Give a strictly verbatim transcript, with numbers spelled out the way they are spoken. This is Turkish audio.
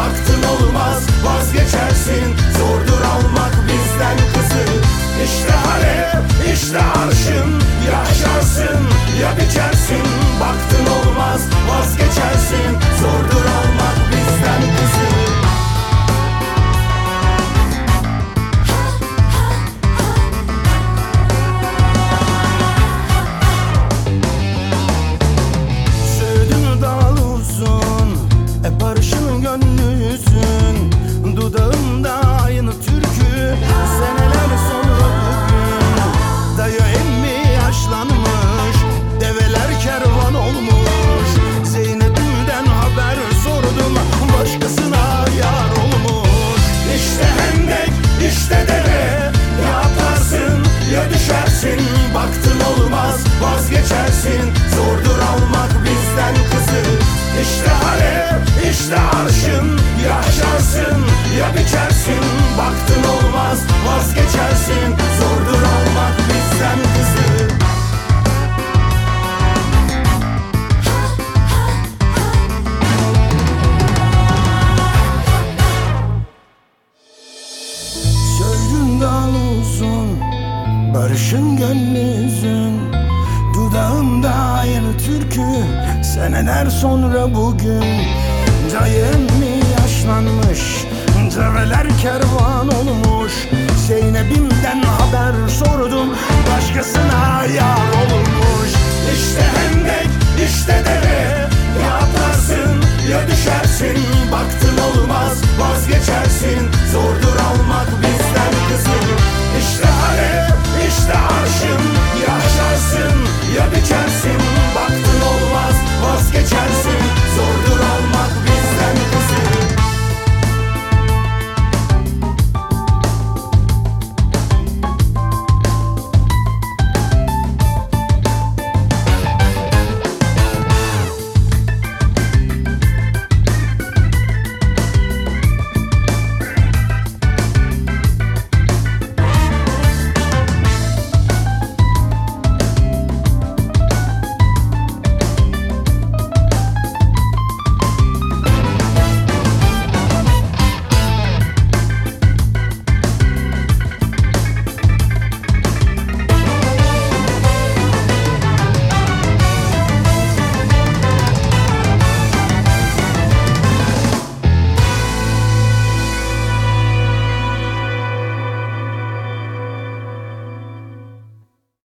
baktın olmaz vazgeçersin. Zordur almak bizden kızı. İşte Halep, işte arşın. Ya aşarsın ya biçersin. Baktın olmaz vazgeçersin. Zordur almak bizden kızı. Söğüdün dalı uzun, hep barışın gönlüsün. Dudağımda aynı türkü, seneler sonra bugün. Dayı emmi yaşlanmış, develer kervan olmuş. Zeynep'imden haber sordum, başkasına yar olmuş. İşte hendek, işte deve, ya atlarsın ya düşersin. Baktın olmaz vazgeçersin. Zordur almak bizden kızı. İşte Halep, işte arşın. Ya aşarsın ya biçersin. Baktın olmaz vazgeçersin. Zordur almak bizden kızı. Söğüdün dalı uzun, barışın gönlüzün. Dudağımda aynı türkü, seneler sonra bugün. Dayım mi yaşlanmış, develer kervan olmuş. Zeynep'imden haber sordum, başkasına yar olmuş. İşte hendek, işte deve, ya atlarsın ya düşersin.